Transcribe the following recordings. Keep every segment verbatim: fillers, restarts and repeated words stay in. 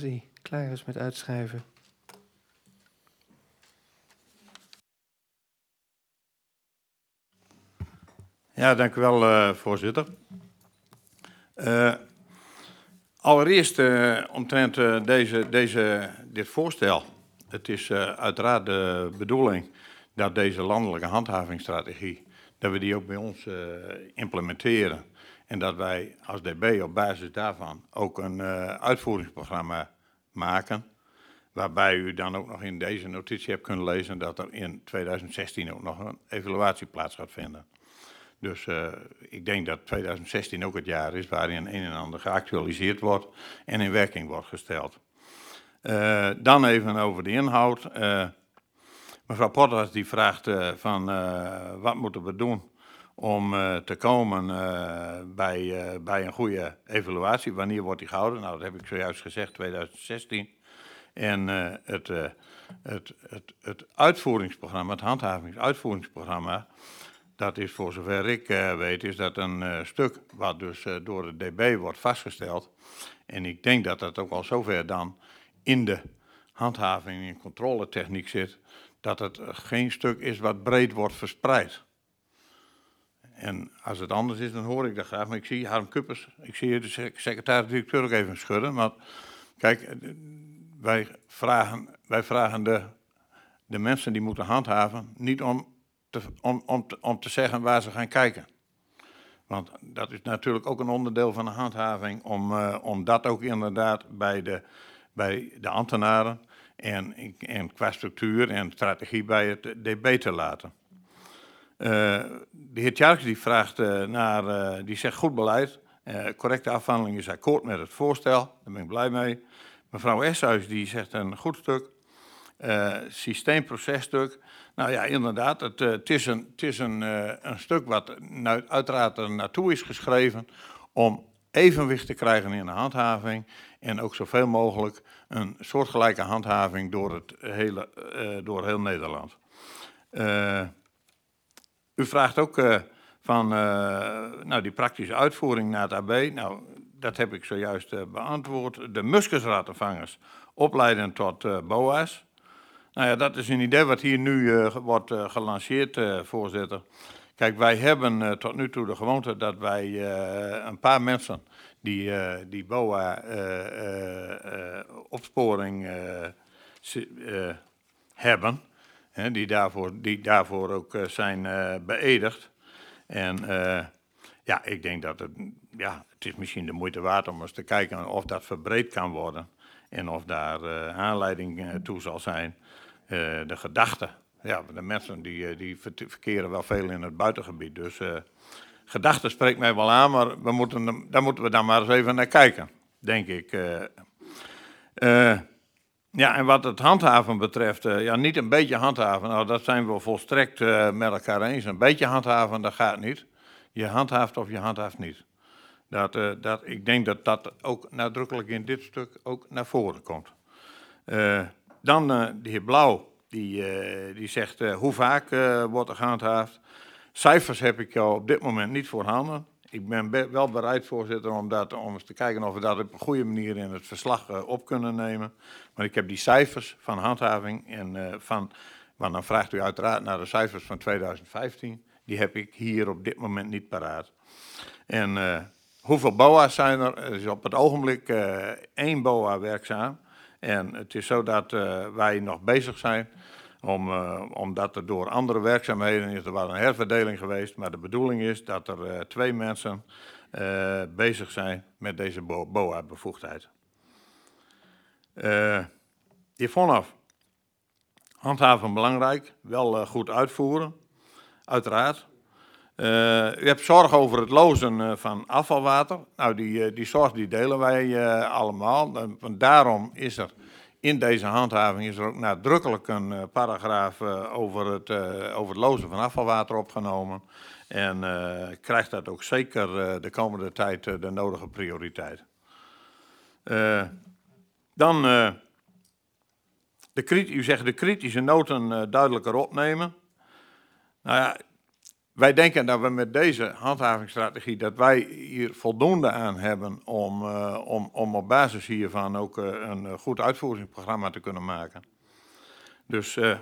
hij klaar is met uitschrijven. Ja, dank u wel, uh, voorzitter. Uh, allereerst uh, omtrent uh, deze, deze, dit voorstel. Het is uh, uiteraard de bedoeling dat deze landelijke handhavingsstrategie, dat we die ook bij ons uh, implementeren. En dat wij als D B op basis daarvan ook een uh, uitvoeringsprogramma maken. Waarbij u dan ook nog in deze notitie hebt kunnen lezen dat er in tweeduizend zestien ook nog een evaluatie plaats gaat vinden. Dus uh, ik denk dat tweeduizend zestien ook het jaar is waarin een en ander geactualiseerd wordt en in werking wordt gesteld. Uh, dan even over de inhoud. Uh, mevrouw Potters die vraagt uh, van uh, wat moeten we doen om uh, te komen uh, bij, uh, bij een goede evaluatie. Wanneer wordt die gehouden? Nou, dat heb ik zojuist gezegd, tweeduizend zestien. En uh, het, uh, het, het, het uitvoeringsprogramma, het handhavingsuitvoeringsprogramma, dat is voor zover ik uh, weet, is dat een uh, stuk wat dus uh, door de D B wordt vastgesteld. En ik denk dat dat ook al zover dan in de handhaving en controletechniek zit, dat het uh, geen stuk is wat breed wordt verspreid. En als het anders is, dan hoor ik dat graag. Maar ik zie Harm Kuppers, ik zie de secretaris-directeur ook even schudden. Maar kijk, wij vragen, wij vragen de, de mensen die moeten handhaven niet om te, om, om, te, om te zeggen waar ze gaan kijken. Want dat is natuurlijk ook een onderdeel van de handhaving om, uh, om dat ook inderdaad bij de, bij de ambtenaren en, en qua structuur en strategie bij het D B te laten. Uh, de heer Tjarks die vraagt uh, naar, uh, die zegt goed beleid, uh, correcte afhandeling is akkoord met het voorstel, daar ben ik blij mee. Mevrouw Eshuis die zegt een goed stuk, uh, systeemprocesstuk. Nou ja, inderdaad, het, uh, het is, een, het is een, uh, een stuk wat nou, uiteraard er naartoe is geschreven om evenwicht te krijgen in de handhaving en ook zoveel mogelijk een soortgelijke handhaving door, het hele, uh, door heel Nederland. Uh, u vraagt ook uh, van uh, nou, die praktische uitvoering naar het A B. Nou, dat heb ik zojuist uh, beantwoord. De muskusratenvangers opleiden tot uh, B O A's. Nou ja, dat is een idee wat hier nu uh, wordt uh, gelanceerd, uh, voorzitter. Kijk, wij hebben uh, tot nu toe de gewoonte dat wij uh, een paar mensen die, uh, die B O A uh, uh, uh, opsporing uh, uh, hebben, hè, die, daarvoor, die daarvoor ook uh, zijn uh, beëdigd. En uh, ja, ik denk dat het, ja, het is misschien de moeite waard om eens te kijken of dat verbreed kan worden. En of daar uh, aanleiding uh, toe zal zijn. Uh, de gedachte, ja, de mensen die, die verkeren wel veel in het buitengebied. Dus uh, gedachte spreekt mij wel aan, maar we moeten, daar moeten we dan maar eens even naar kijken, denk ik. Uh, uh, ja, en wat het handhaven betreft, uh, ja, niet een beetje handhaven, nou, dat zijn we volstrekt uh, met elkaar eens. Een beetje handhaven, dat gaat niet. Je handhaaft of je handhaaft niet. Dat, uh, dat, ik denk dat dat ook nadrukkelijk in dit stuk ook naar voren komt. Uh, dan uh, de heer Blauw, die, uh, die zegt uh, hoe vaak uh, wordt er gehandhaafd. Cijfers heb ik jou op dit moment niet voorhanden. Ik ben be wel bereid, voorzitter, om, dat, om eens te kijken of we dat op een goede manier in het verslag uh, op kunnen nemen. Maar ik heb die cijfers van handhaving en uh, van, want dan vraagt u uiteraard naar de cijfers van tweeduizend vijftien. Die heb ik hier op dit moment niet paraat. En uh, hoeveel B O A's zijn er? Er is op het ogenblik uh, één B O A werkzaam. En het is zo dat uh, wij nog bezig zijn, om, uh, omdat er door andere werkzaamheden is, er was een herverdeling geweest, maar de bedoeling is dat er uh, twee mensen uh, bezig zijn met deze B O A-bevoegdheid. Uh, de heer Vonhoff, handhaven belangrijk, wel uh, goed uitvoeren, uiteraard. Uh, u hebt zorg over het lozen uh, van afvalwater. Nou, die, uh, die zorg die delen wij uh, allemaal. Uh, daarom is er in deze handhaving is er ook nadrukkelijk een uh, paragraaf uh, over, het, uh, over het lozen van afvalwater opgenomen. En uh, krijgt dat ook zeker uh, de komende tijd uh, de nodige prioriteit. Uh, dan, uh, de, u zegt de kritische noten uh, duidelijker opnemen. Nou ja, wij denken dat we met deze handhavingsstrategie, dat wij hier voldoende aan hebben om, uh, om, om op basis hiervan ook uh, een goed uitvoeringsprogramma te kunnen maken. Dus uh,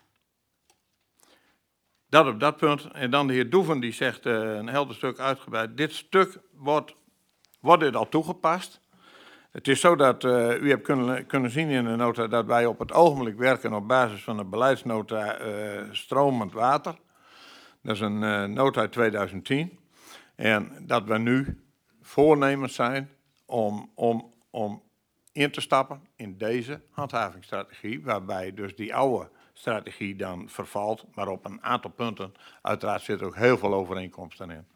dat op dat punt. En dan de heer Doeven die zegt uh, een helder stuk uitgebreid. Dit stuk wordt, wordt dit al toegepast. Het is zo dat uh, u hebt kunnen, kunnen zien in de nota dat wij op het ogenblik werken op basis van de beleidsnota uh, stromend water. Dat is een uh, nota uit tweeduizend tien. En dat we nu voornemens zijn om, om, om in te stappen in deze handhavingsstrategie, waarbij dus die oude strategie dan vervalt, maar op een aantal punten, uiteraard zitten ook heel veel overeenkomsten in.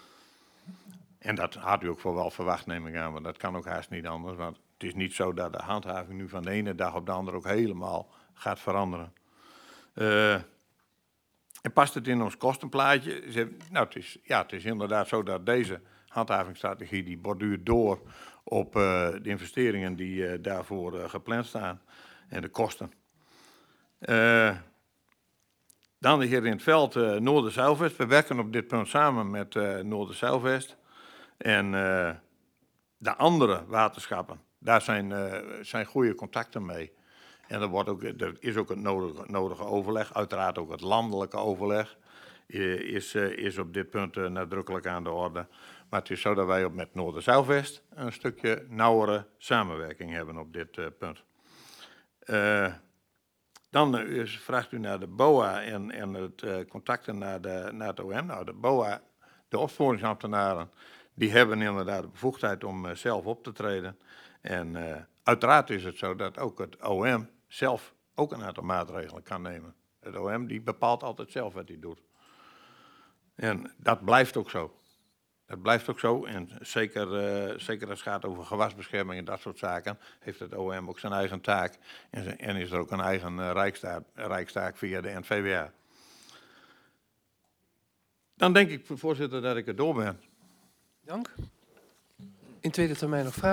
En dat had u ook voor wel verwacht, neem ik aan, want dat kan ook haast niet anders, want het is niet zo dat de handhaving nu van de ene dag op de andere ook helemaal gaat veranderen. Uh, en past het in ons kostenplaatje? Nou, het is, ja, het is inderdaad zo dat deze handhavingsstrategie, die borduurt door op uh, de investeringen die uh, daarvoor uh, gepland staan en de kosten. Uh, dan hier in het veld uh, Noorder-Zuilvest. We werken op dit punt samen met uh, Noorder-Zuilvest. En uh, de andere waterschappen, daar zijn, uh, zijn goede contacten mee. En er, wordt ook, er is ook het nodige, nodige overleg, uiteraard ook het landelijke overleg, uh, is, uh, is op dit punt uh, nadrukkelijk aan de orde. Maar het is zo dat wij op met Noorder-Zuilvest een stukje nauwere samenwerking hebben op dit uh, punt. Uh, dan uh, vraagt u naar de B O A en, en het uh, contacten naar, de, naar het O M. Nou, de B O A, de opsporingsambtenaren, die hebben inderdaad de bevoegdheid om uh, zelf op te treden. En uh, uiteraard is het zo dat ook het O M zelf ook een aantal maatregelen kan nemen. Het O M die bepaalt altijd zelf wat hij doet. En dat blijft ook zo. Dat blijft ook zo. En zeker, uh, zeker als het gaat over gewasbescherming en dat soort zaken, heeft het O M ook zijn eigen taak. En, en is er ook een eigen uh, rijkstaak, rijkstaak via de N V W A. Dan denk ik, voorzitter, dat ik er door ben. Dank. In tweede termijn nog vragen.